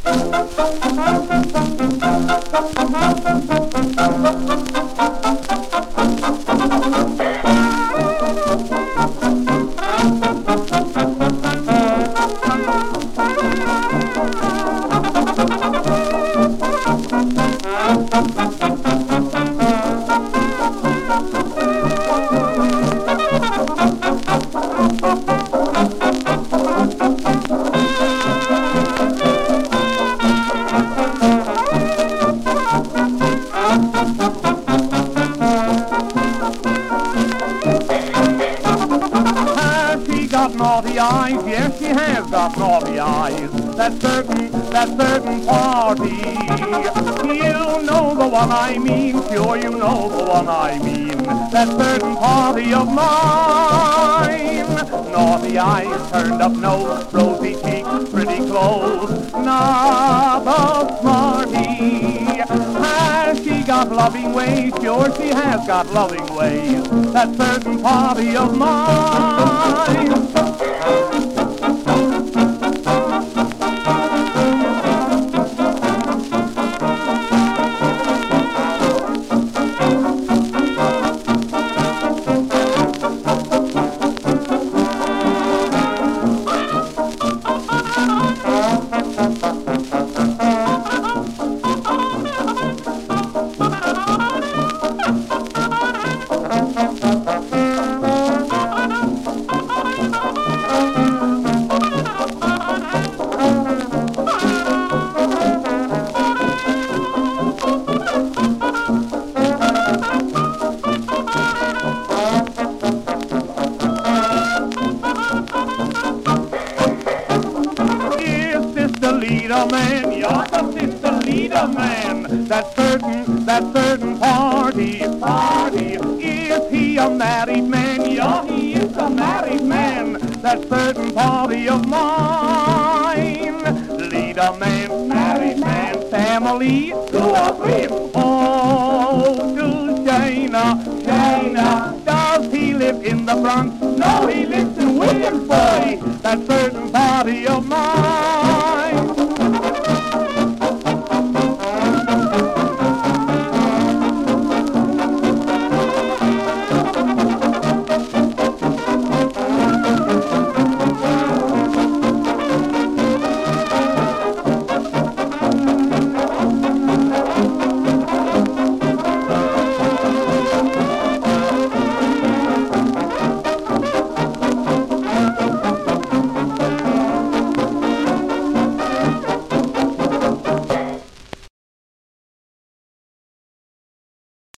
Naughty eyes, yes, she has got naughty eyes. That certain party. You know the one I mean, sure you know the one I mean. That certain party of mine. Naughty eyes, turned up nose, rosy cheeks, pretty clothes. Not a smarty. Has she got loving ways? Sure she has got loving ways. That certain party of mine. Man, you're sister leader man. That certain party. Is he a married man? Yeah, he is a married man. That certain party of mine. Leader man, married man, family, 2 or 3. Oh, to Shana. Does he live in the Bronx? No, he lives in Williamsburg. That certain party of mine.